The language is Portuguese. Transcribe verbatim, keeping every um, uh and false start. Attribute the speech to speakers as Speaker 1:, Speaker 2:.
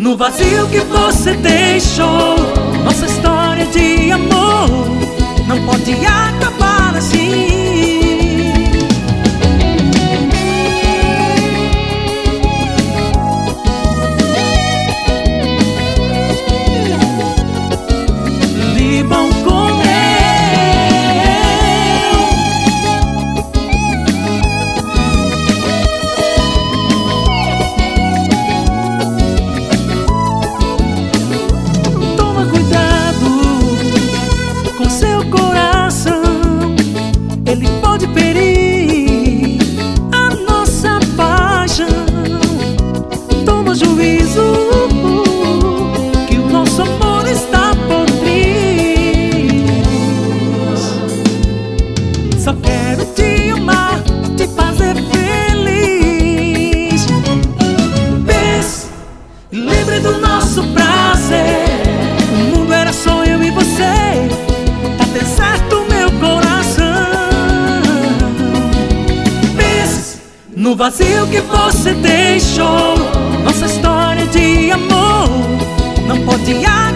Speaker 1: no vazio que você deixou. Nossa história de amor não pode acabar assim. Limão com mel, toma cuidado com seu coração, ele pode ferir a nossa paixão. Toma juízo que o nosso amor está por vir. Só quero te amar, te fazer feliz. Pense e lembre do nosso prazer. O mundo era só eu e você, tá deserto meu coração. Pense no vazio que você deixou. Nossa história de amor não pode acabar